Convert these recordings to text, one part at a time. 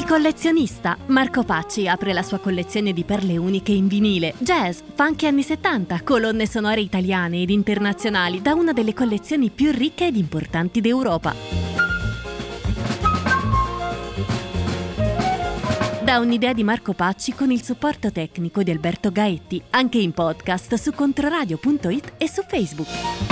Collezionista. Marco Pacci apre la sua collezione di perle uniche in vinile, jazz, funk anni 70, colonne sonore italiane ed internazionali da una delle collezioni più ricche ed importanti d'Europa. Da un'idea di Marco Pacci con il supporto tecnico di Alberto Gaetti, anche in podcast su controradio.it e su Facebook.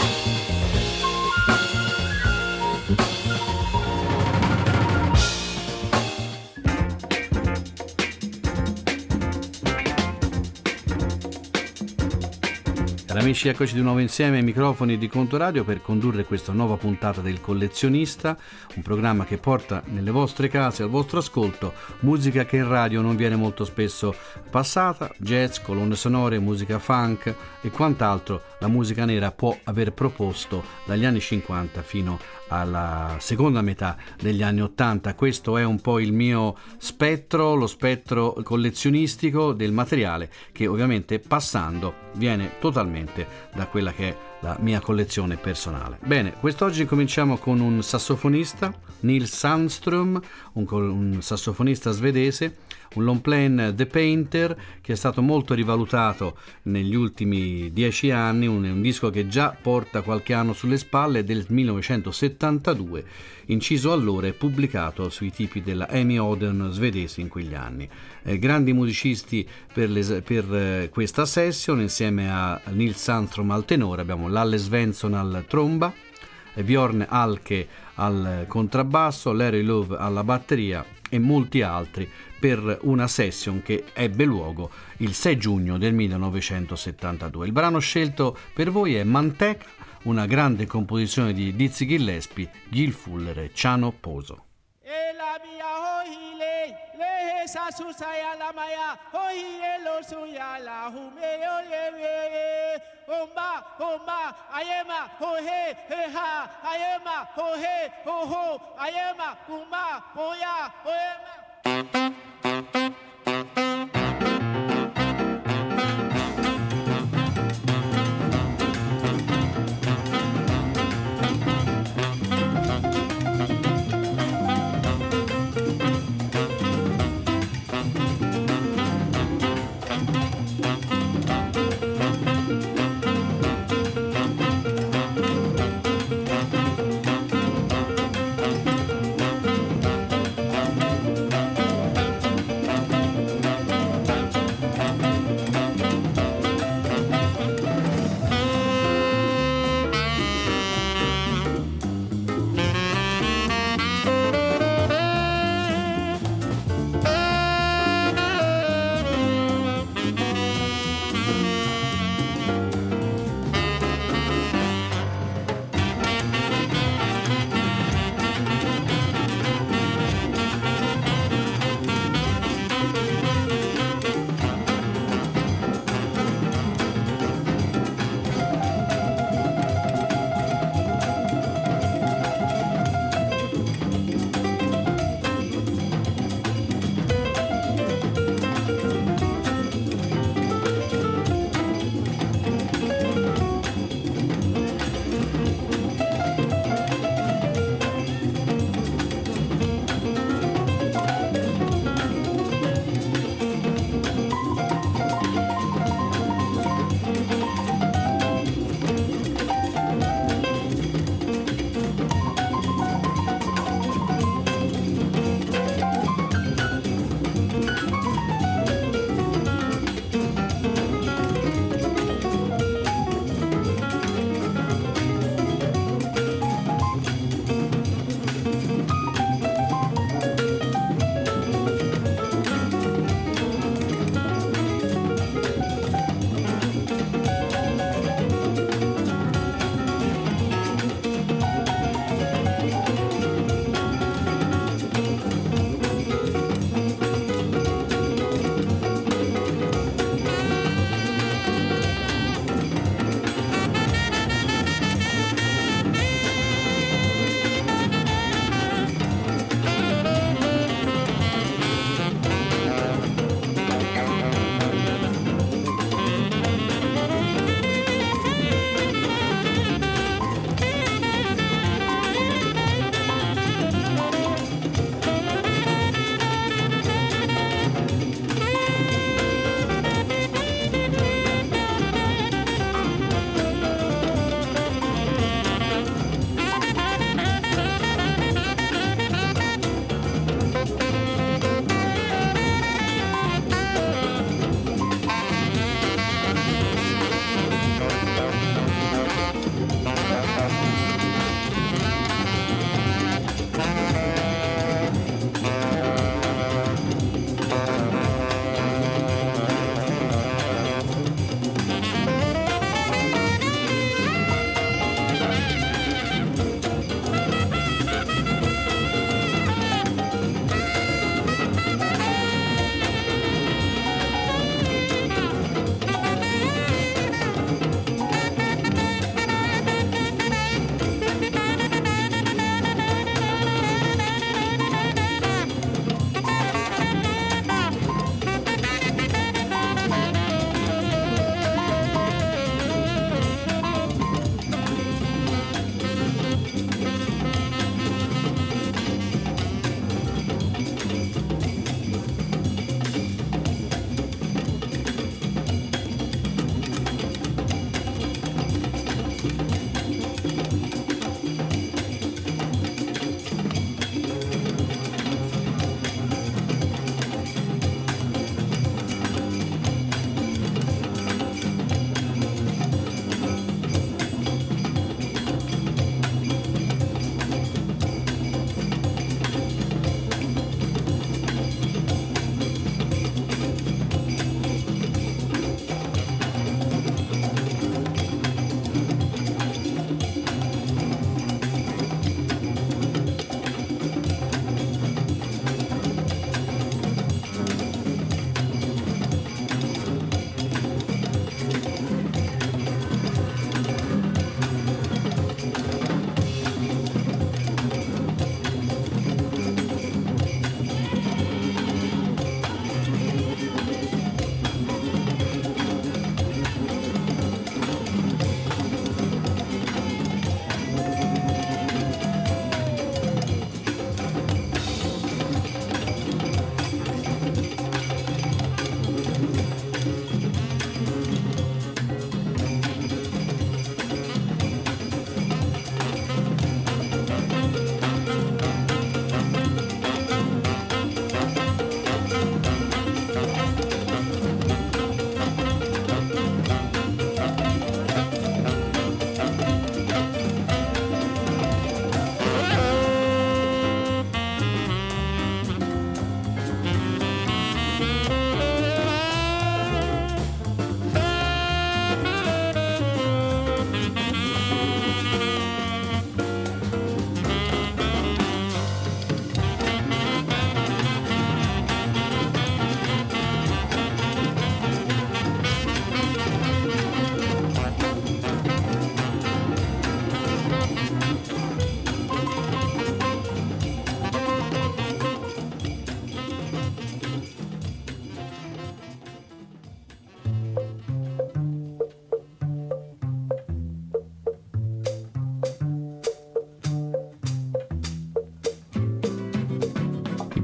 Amici, eccoci di nuovo insieme ai microfoni di Controradio per condurre questa nuova puntata del Collezionista, un programma che porta nelle vostre case, al vostro ascolto, musica che in radio non viene molto spesso passata, jazz, colonne sonore, musica funk e quant'altro la musica nera può aver proposto dagli anni 50 fino alla seconda metà degli anni 80. Questo è un po' il mio spettro, lo spettro collezionistico del materiale che ovviamente passando viene totalmente da quella che è la mia collezione personale. Bene, quest'oggi cominciamo con un sassofonista, Nils Sandström, un sassofonista svedese, un long playing The Painter che è stato molto rivalutato negli ultimi 10 anni, un disco che già porta qualche anno sulle spalle, del 1972, inciso allora e pubblicato sui tipi della Amy Oden svedese in quegli anni. Grandi musicisti per questa session, insieme a Nils Sandström al tenore abbiamo Lalle Svensson al tromba, Björn Alke al contrabbasso, Larry Love alla batteria e molti altri per una session che ebbe luogo il 6 giugno del 1972. Il brano scelto per voi è Manteca, una grande composizione di Dizzy Gillespie, Gil Fuller e Chano Pozo. Sa su saya la maya hoi elo suya la humeyo ye omba ayema ho he ha ayema ho he ho ayema kumba hoya oyema.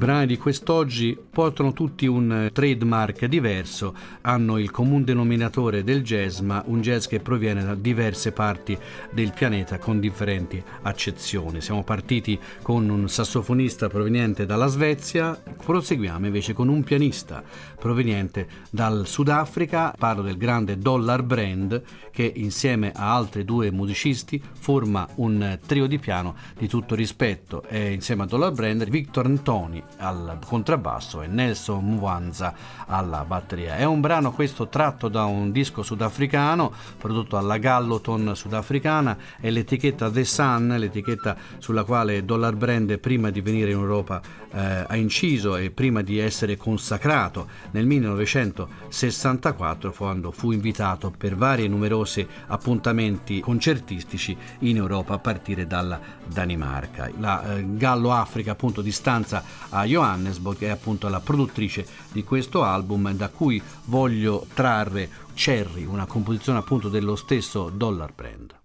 brani di quest'oggi portano tutti un trademark diverso, hanno il comune denominatore del jazz, ma un jazz che proviene da diverse parti del pianeta con differenti accezioni. Siamo partiti con un sassofonista proveniente dalla Svezia, proseguiamo invece con un pianista proveniente dal Sudafrica. Parlo del grande Dollar Brand, che insieme a altri due musicisti forma un trio di piano di tutto rispetto, e insieme a Dollar Brand Victor Ntoni al contrabbasso e Nelson Mwanza alla batteria. È un brano questo tratto da un disco sudafricano prodotto alla Galloton sudafricana, è l'etichetta The Sun, l'etichetta sulla quale Dollar Brand prima di venire in Europa ha inciso, e prima di essere consacrato nel 1964 quando fu invitato per vari e numerosi appuntamenti concertistici in Europa a partire dalla Danimarca. La Gallo Africa appunto di stanza a Johannesburg è appunto la produttrice di questo album, da cui voglio trarre Cherry, una composizione appunto dello stesso Dollar Brand.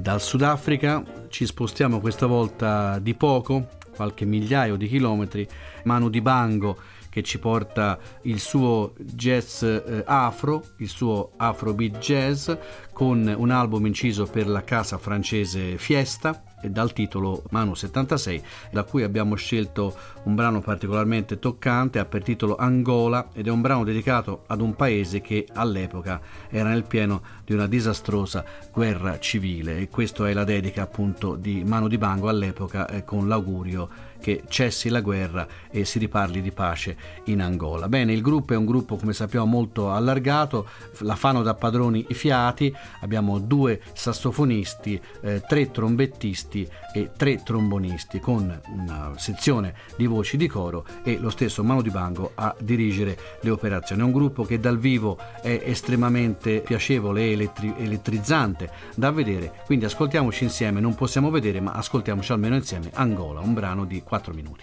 Dal Sudafrica ci spostiamo questa volta di poco, qualche migliaio di chilometri. Manu Dibango, che ci porta il suo jazz afro, il suo afrobeat jazz, con un album inciso per la casa francese Fiesta e dal titolo Manu 76, da cui abbiamo scelto un brano particolarmente toccante, ha per titolo Angola, ed è un brano dedicato ad un paese che all'epoca era nel pieno di una disastrosa guerra civile, e questa è la dedica appunto di Manu Dibango all'epoca, con l'augurio che cessi la guerra e si riparli di pace in Angola. Bene, il gruppo è un gruppo, come sappiamo, molto allargato, la fanno da padroni i fiati, abbiamo 2 sassofonisti, 3 trombettisti e 3 trombonisti, con una sezione di voci di coro, e lo stesso Manu Dibango a dirigere le operazioni. È un gruppo che dal vivo è estremamente piacevole e elettrizzante da vedere, quindi ascoltiamoci insieme, non possiamo vedere ma ascoltiamoci almeno insieme Angola, un brano di 4 minuti.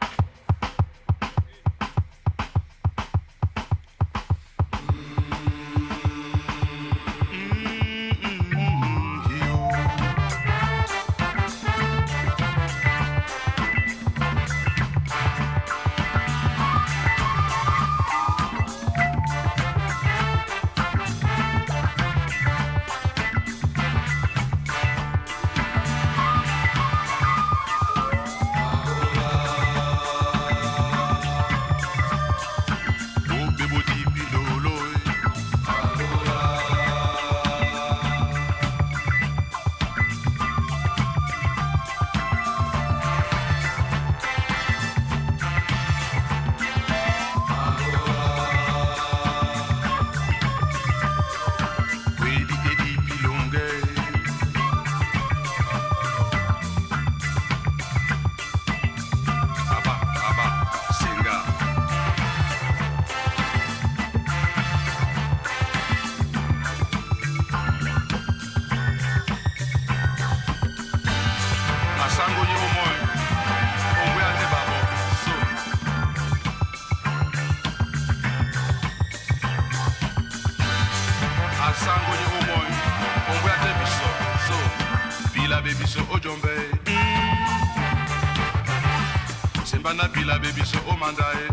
Sembana bila baby so omandae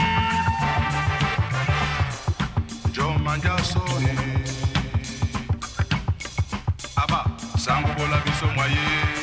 Jo manja so Aba sango bola biso mwaye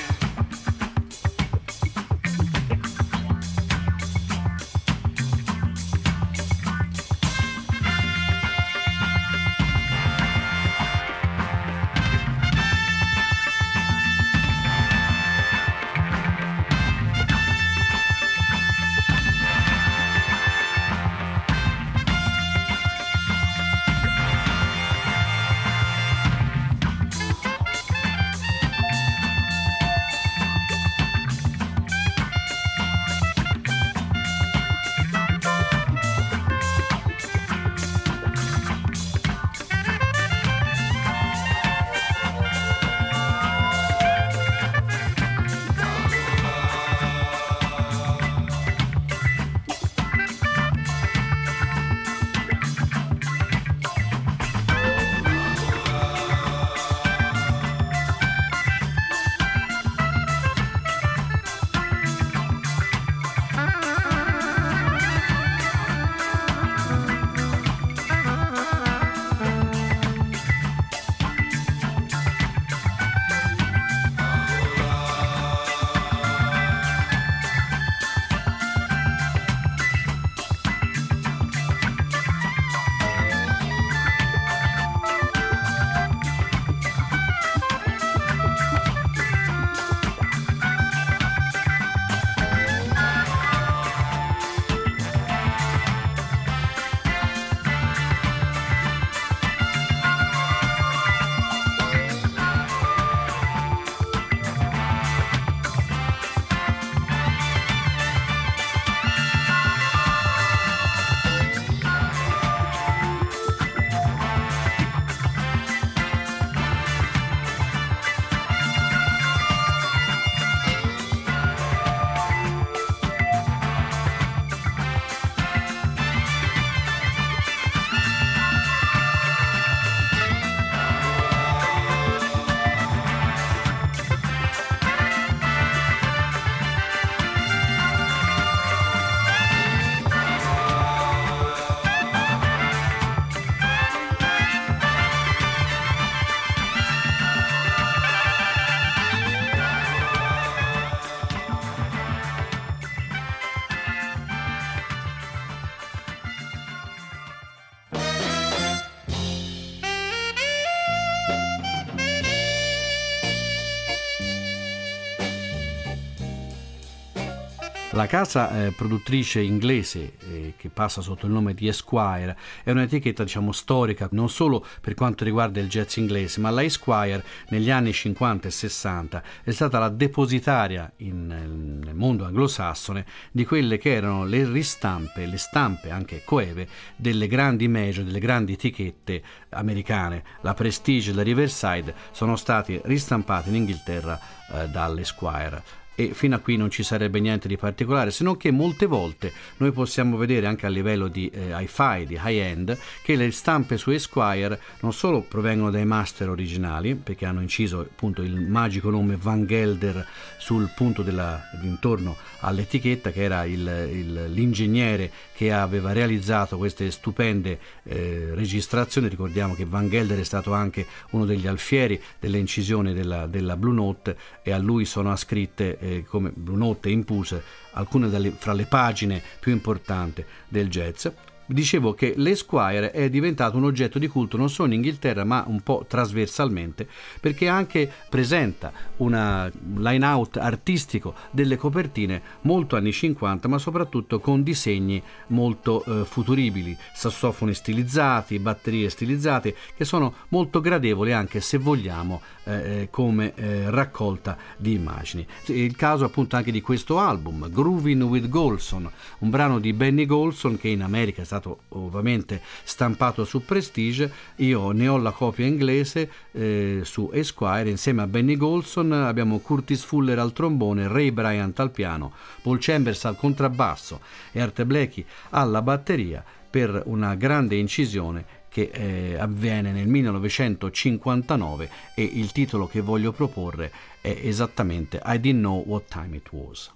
La casa produttrice inglese che passa sotto il nome di Esquire è un'etichetta storica non solo per quanto riguarda il jazz inglese, ma la Esquire negli anni 50 e 60 è stata la depositaria nel mondo anglosassone di quelle che erano le ristampe, le stampe anche coeve delle grandi major, delle grandi etichette americane. La Prestige e la Riverside sono stati ristampati in Inghilterra dall'Esquire. E fino a qui non ci sarebbe niente di particolare, se non che molte volte noi possiamo vedere anche a livello di hi-fi, di high-end, che le stampe su Esquire non solo provengono dai master originali, perché hanno inciso appunto il magico nome Van Gelder sul punto intorno all'etichetta, che era l'ingegnere che aveva realizzato queste stupende registrazioni. Ricordiamo che Van Gelder è stato anche uno degli alfieri delle incisioni della Blue Note, e a lui sono ascritte come Blue Note e Impulse alcune fra le pagine più importanti del jazz. Dicevo che l'Esquire è diventato un oggetto di culto non solo in Inghilterra ma un po' trasversalmente, perché anche presenta un line-out artistico delle copertine molto anni 50, ma soprattutto con disegni molto futuribili, sassofoni stilizzati, batterie stilizzate, che sono molto gradevoli anche, se vogliamo, come raccolta di immagini. Il caso appunto anche di questo album, Groovin' with Golson, un brano di Benny Golson che in America è stato ovviamente stampato su Prestige. Io ne ho la copia inglese su Esquire. Insieme a Benny Golson abbiamo Curtis Fuller al trombone, Ray Bryant al piano, Paul Chambers al contrabbasso e Art Blakey alla batteria, per una grande incisione che avviene nel 1959, e il titolo che voglio proporre è esattamente I Didn't Know What Time It Was.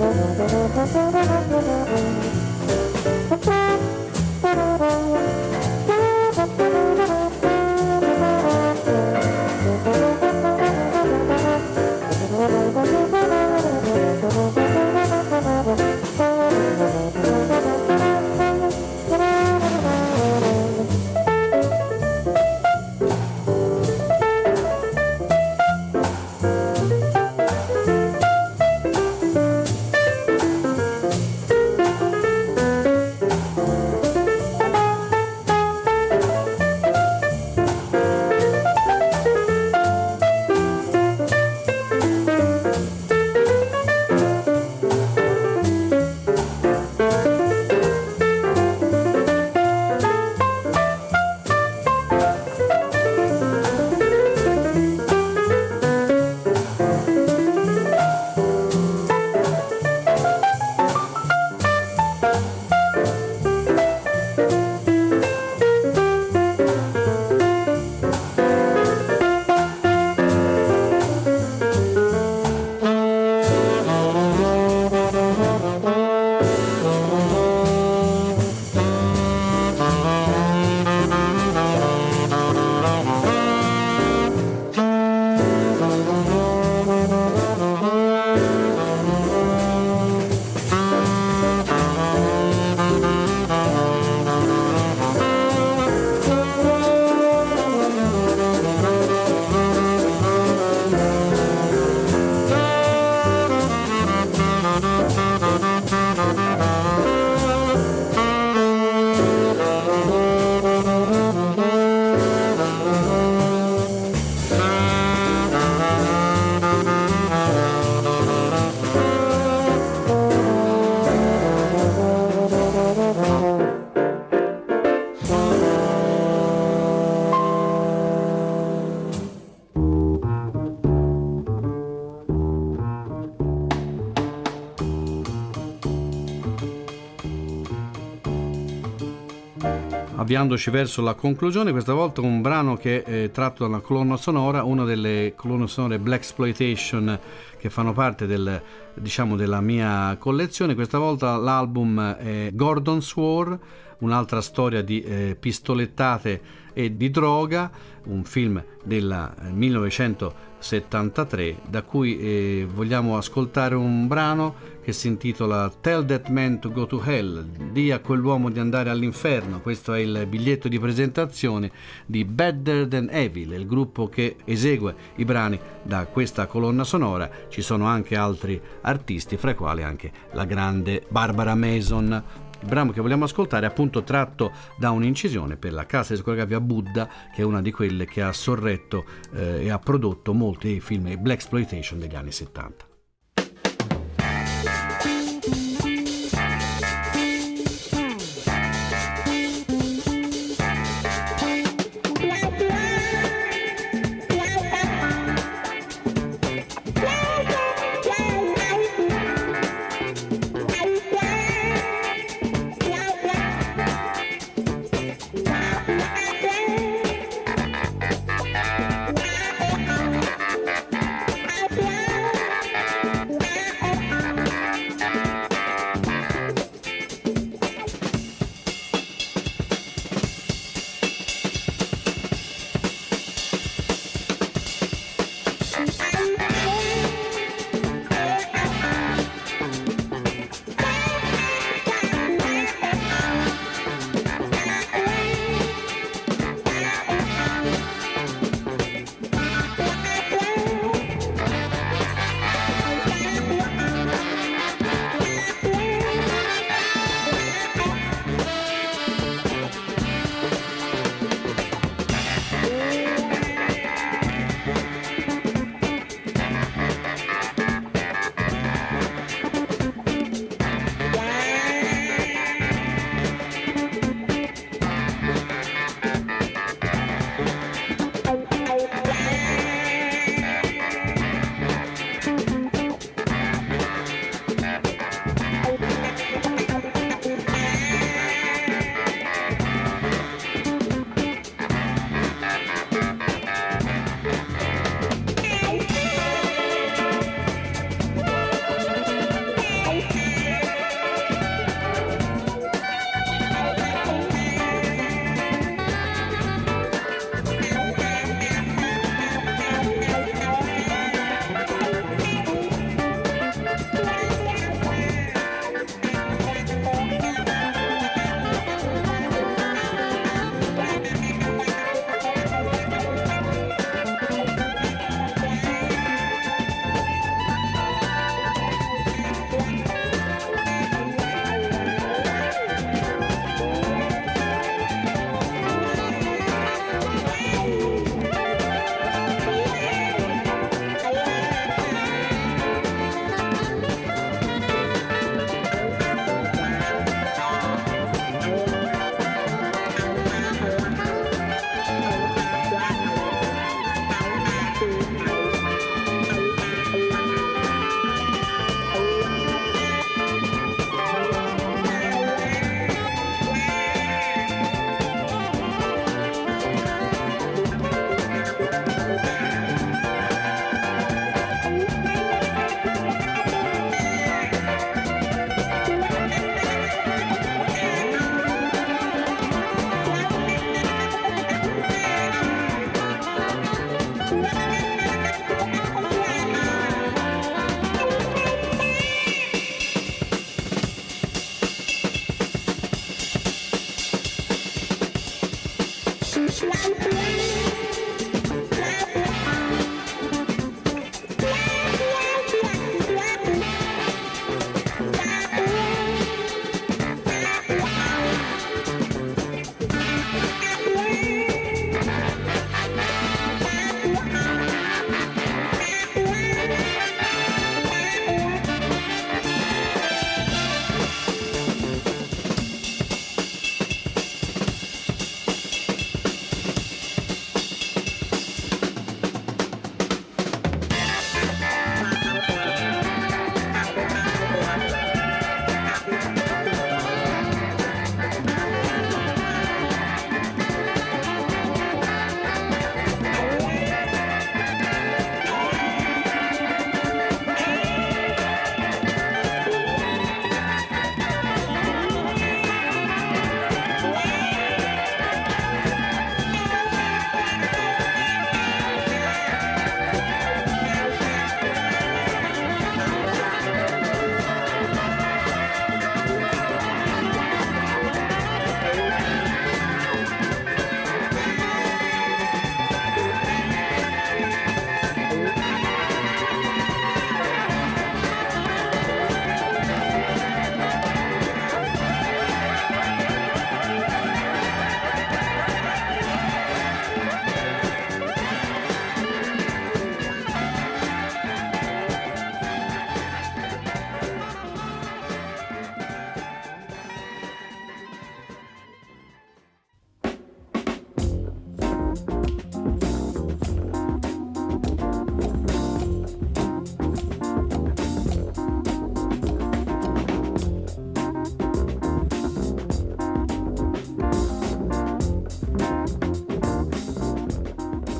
Avviandoci verso la conclusione, questa volta un brano che è tratto da una colonna sonora, una delle colonne sonore Blaxploitation che fanno parte della mia collezione. Questa volta l'album è Gordon's War, un'altra storia di pistolettate e di droga, un film del 1973 da cui vogliamo ascoltare un brano che si intitola Tell That Man to Go to Hell, di a quell'uomo di andare all'inferno. Questo è il biglietto di presentazione di Better Than Evil, il gruppo che esegue i brani da questa colonna sonora. Ci sono anche altri artisti, fra i quali anche la grande Barbara Mason. Il brano che vogliamo ascoltare è appunto tratto da un'incisione per la casa discografica Buddha, che è una di quelle che ha sorretto e ha prodotto molti film blaxploitation degli anni 70.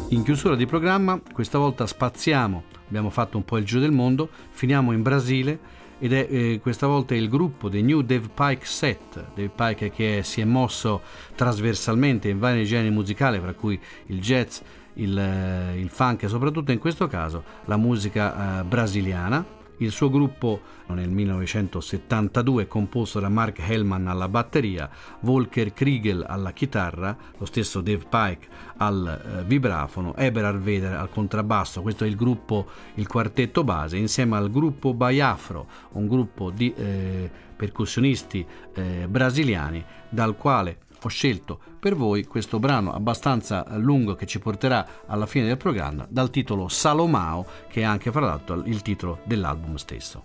In chiusura di programma, questa volta spaziamo, abbiamo fatto un po' il giro del mondo, finiamo in Brasile ed è questa volta il gruppo dei New Dave Pike Set, Dave Pike che si è mosso trasversalmente in vari generi musicali, tra cui il jazz, il funk e soprattutto in questo caso la musica brasiliana. Il suo gruppo nel 1972 è composto da Mark Hellman alla batteria, Volker Kriegel alla chitarra, lo stesso Dave Pike al vibrafono, Eberhard Vedder al contrabbasso. Questo è il gruppo, il quartetto base, insieme al gruppo Baiafro, un gruppo di percussionisti brasiliani, dal quale ho scelto per voi questo brano abbastanza lungo che ci porterà alla fine del programma, dal titolo Salomao, che è anche fra l'altro il titolo dell'album stesso.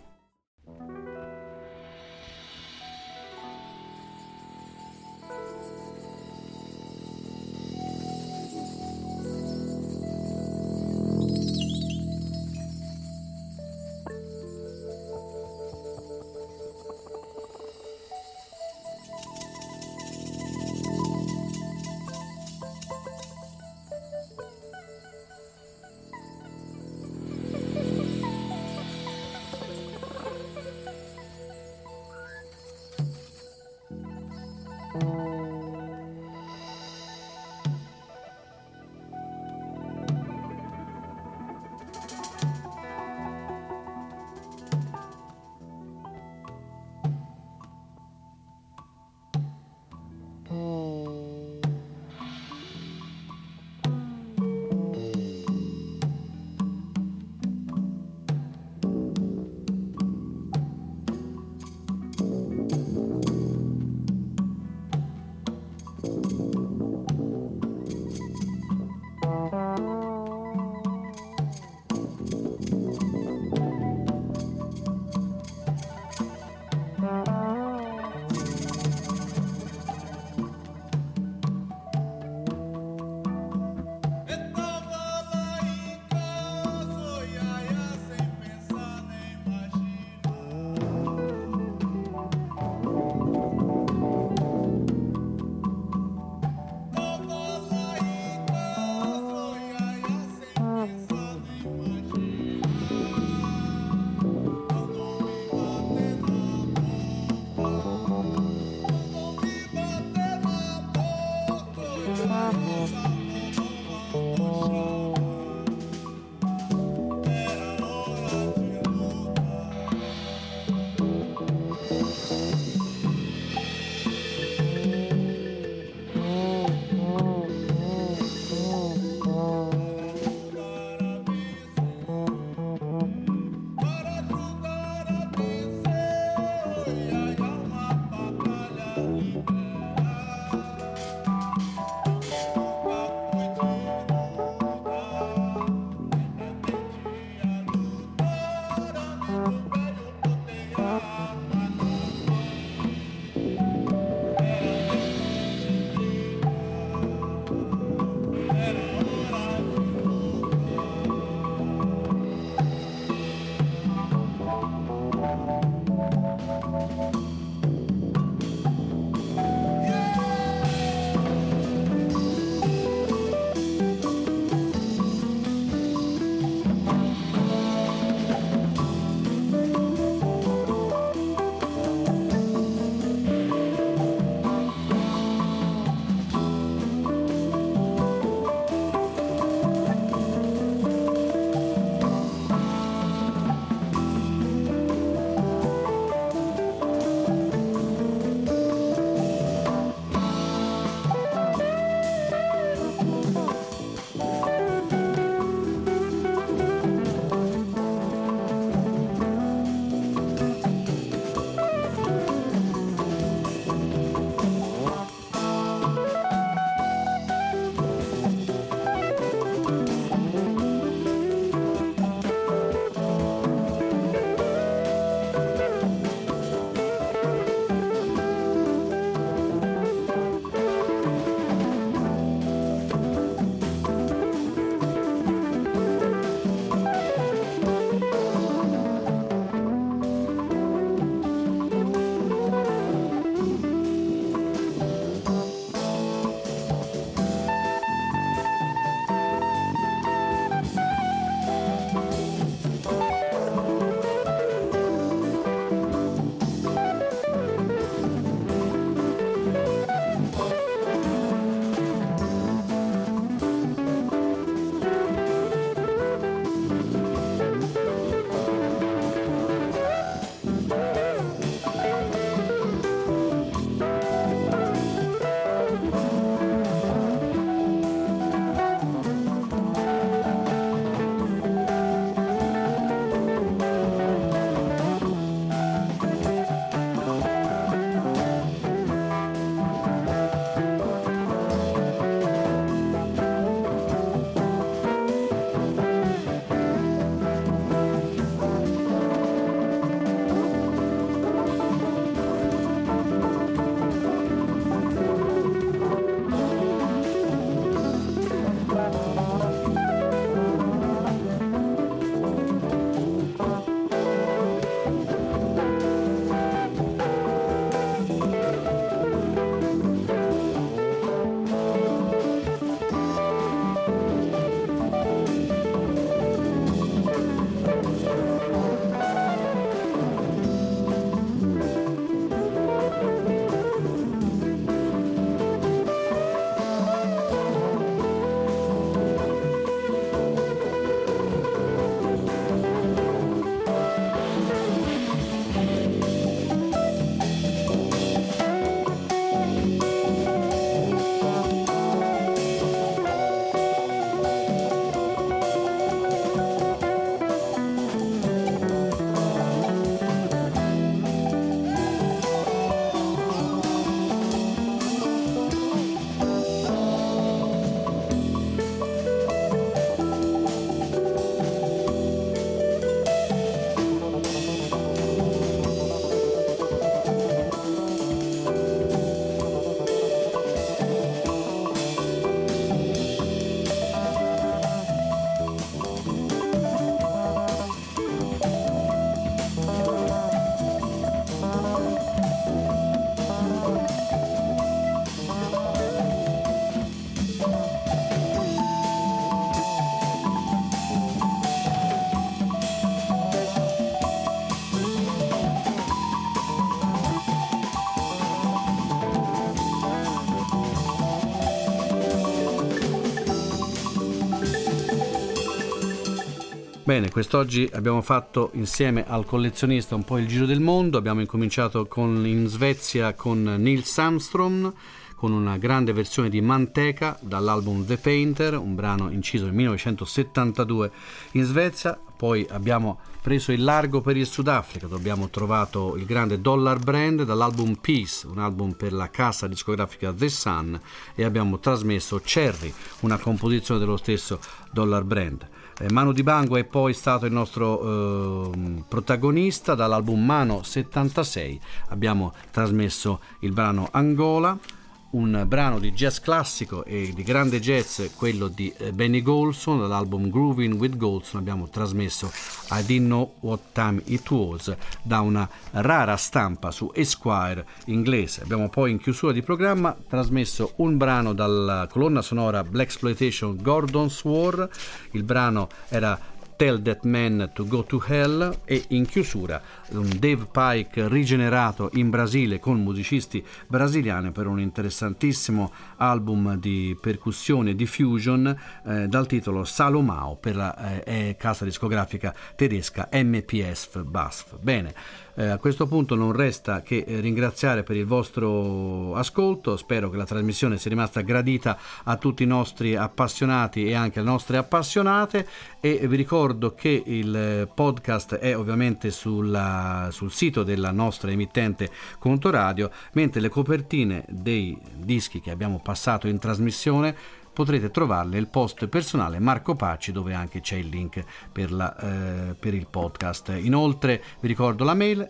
Bene, quest'oggi abbiamo fatto insieme al collezionista un po' il giro del mondo. Abbiamo incominciato in Svezia con Nils Armstrong, con una grande versione di Manteca dall'album The Painter, un brano inciso nel 1972 in Svezia. Poi abbiamo preso il largo per il Sudafrica, dove abbiamo trovato il grande Dollar Brand dall'album Peace, un album per la casa discografica The Sun, e abbiamo trasmesso Cherry, una composizione dello stesso Dollar Brand. Manu Dibango è poi stato il nostro protagonista. Dall'album Mano 76 abbiamo trasmesso il brano Angola, un brano di jazz classico e di grande jazz, quello di Benny Golson. Dall'album Grooving with Golson abbiamo trasmesso I Didn't Know What Time It Was, da una rara stampa su Esquire inglese. Abbiamo poi in chiusura di programma trasmesso un brano dalla colonna sonora Blaxploitation Gordon's War. Il brano era Tell That Man to Go to Hell, e in chiusura un Dave Pike rigenerato in Brasile con musicisti brasiliani per un interessantissimo album di percussione e di fusion dal titolo Salomao, per la casa discografica tedesca MPS BASF. Bene, a questo punto non resta che ringraziare per il vostro ascolto. Spero che la trasmissione sia rimasta gradita a tutti i nostri appassionati e anche alle nostre appassionate, e vi ricordo che il podcast è ovviamente sul sito della nostra emittente Contoradio, mentre le copertine dei dischi che abbiamo passato in trasmissione potrete trovarle nel post personale Marco Pacci, dove anche c'è il link per il podcast. Inoltre vi ricordo la mail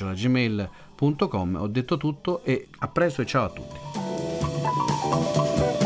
mr.pacci@gmail.com. Ho detto tutto e a presto e ciao a tutti.